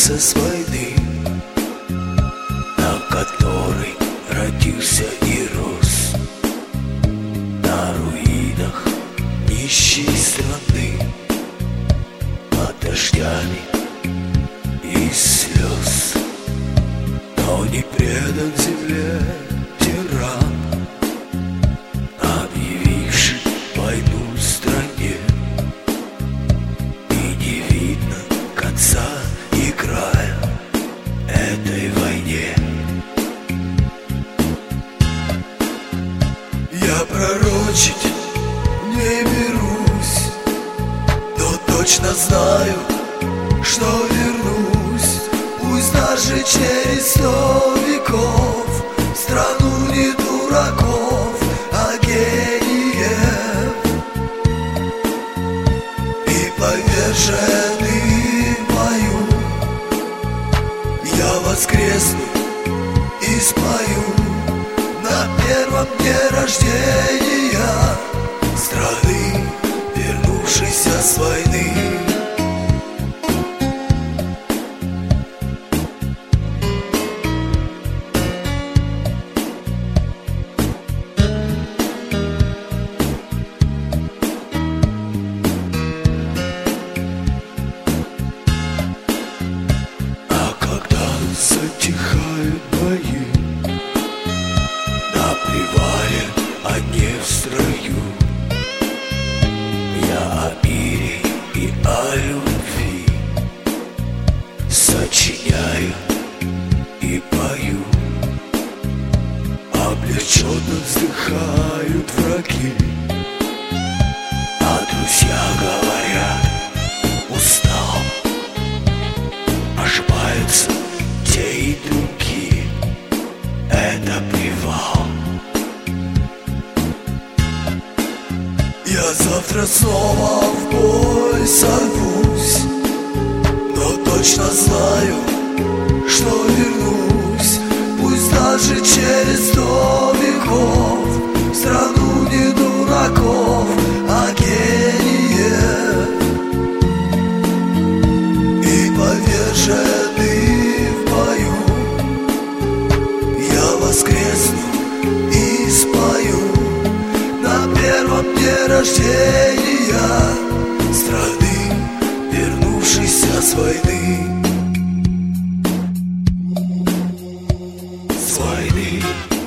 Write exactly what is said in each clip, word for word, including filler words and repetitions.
вернулся с войны, на которой родился и рос, на руинах нищей страны, под дождями и слез. Но не предан земле тиран, объявивший войну стране, и не видно конца и края этой войне. Я пророчить не берусь, но точно знаю, что вернусь, пусть даже через сто веков, в страну не дураков, а гениев. И поверженный бою я воскресну и спою на первом дне рождения страны, вернувшейся с войны. Затихают бои на привале, а не в строю. Я о мире и о любви сочиняю и пою. Облегченно вздыхают враги, а друзья говорят: устал. Ошибаются те и другие, это привал. Я завтра снова в бой сорвусь, но точно знаю, что вернусь, пусть даже через сто веков, в страну не дураков, а гениев. И поверженный воскресну и спою на первом дне рождения страны, вернувшейся с войны. С войны.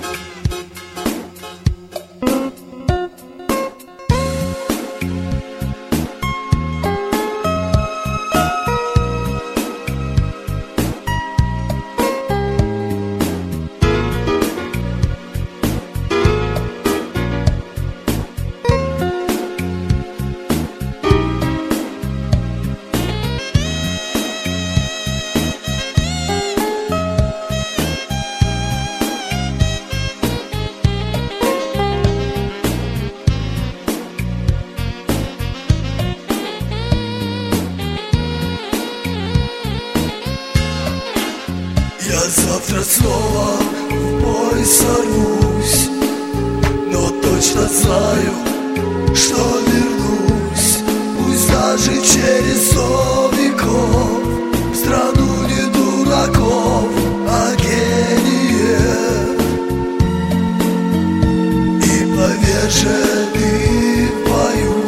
Я завтра снова в бой сорвусь, но точно знаю, что вернусь, пусть даже через сто веков, в страну не дураков, а гениев. И поверженный в бою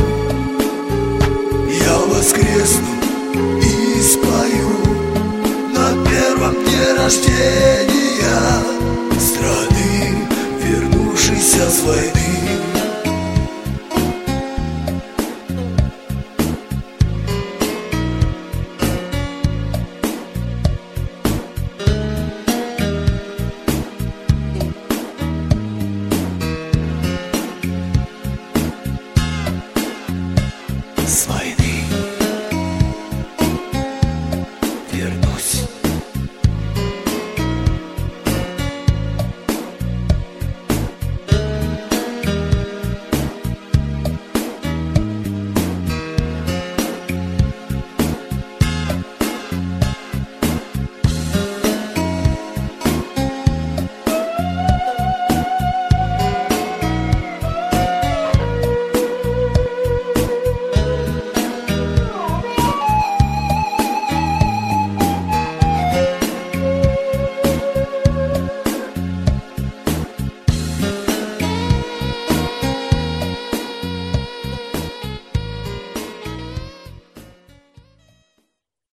я воскресну и спою на первом дне рождения страны, вернувшейся с войны.